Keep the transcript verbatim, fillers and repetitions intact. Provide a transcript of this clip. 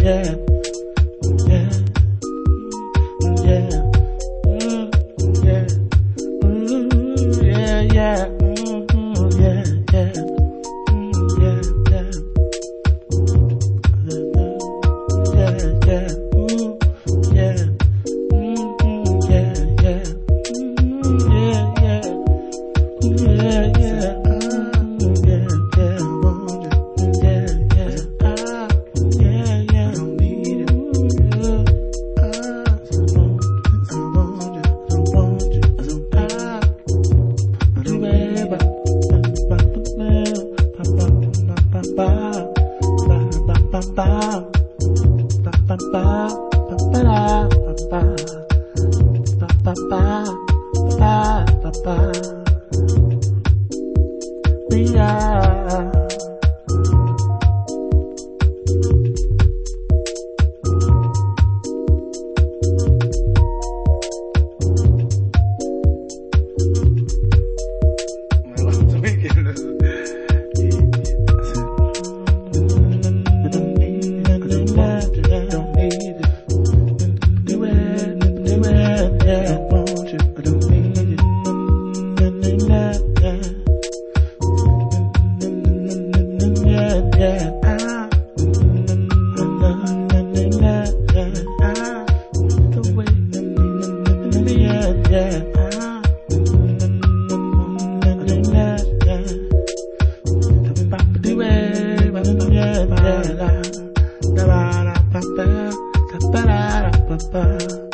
yeah, yeah, yeah, mm, yeah, mm, yeah, yeah, mm, yeah, yeah, mm, yeah, yeah, yeah, yeah, mm, yeah, mm, yeah, yeah, mm, yeah, yeah, yeah, yeah, mm, yeah, yeah, I want you, yeah, yeah, ah, yeah, yeah, I don't need it, yeah, ah, I want you, I want you, I don't ah, do it, ba, ba, ba, ba, ba, ba, ba, ba, ba, ba, ba. Ba ba ba ba ba da, ba ba ba ba ba ba ba ba yeah. Me lo estoy viendo. Ba ba ba ba ba ba ba ba.